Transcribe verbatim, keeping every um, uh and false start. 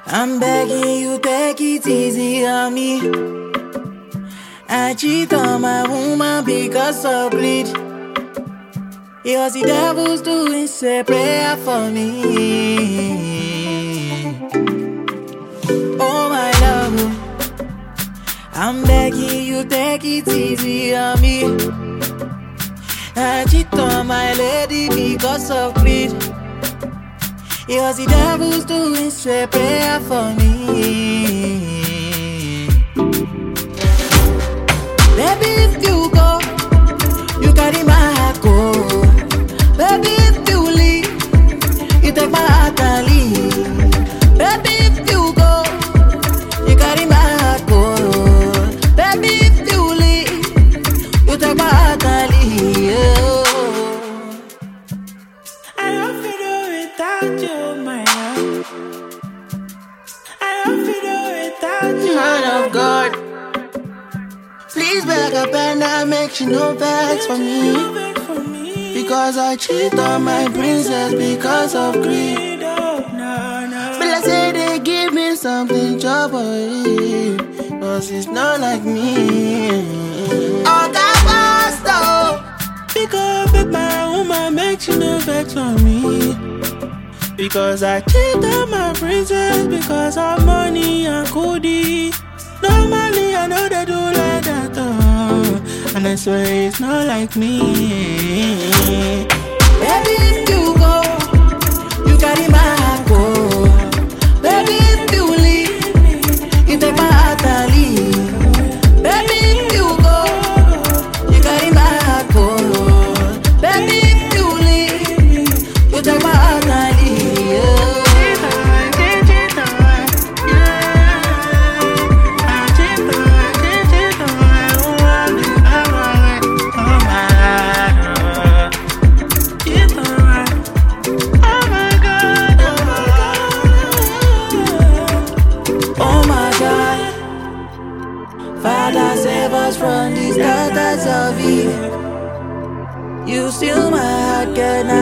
I'm begging you, take it easy on me. I cheat on my woman because of greed. It was the devil's doing say prayer for me. Oh my love, I'm begging you, take it easy on me. I cheat on my lady because of greed. It was the devil's doing say prayer for me. Baby, if you go, you carry my heart go. Baby, if you leave, you take my heart and leave. Baby, if you go, you carry my heart go. Baby, if you leave, you take my heart and leave. I don't feel it without you, my love. I don't feel it without you. Man of God, please back up and I make you no vex for me. Because I cheat on my princess because of greed. But let's say they give me something trouble, cause it's not like me. Oh, God, basta. Because if my woman makes you no vex for me. Because I cheat on my princess because of money and goodie. Normally I know they do like that, oh. And I swear it's not like me. Baby, if you go, you carry my heart go. Baby, if you leave, you take my heart and leave. Baby, if you go, you carry my heart go. Baby, if you leave, you take my heart and leave. Father, save us from these daughters of Eve. You steal my heart, girl.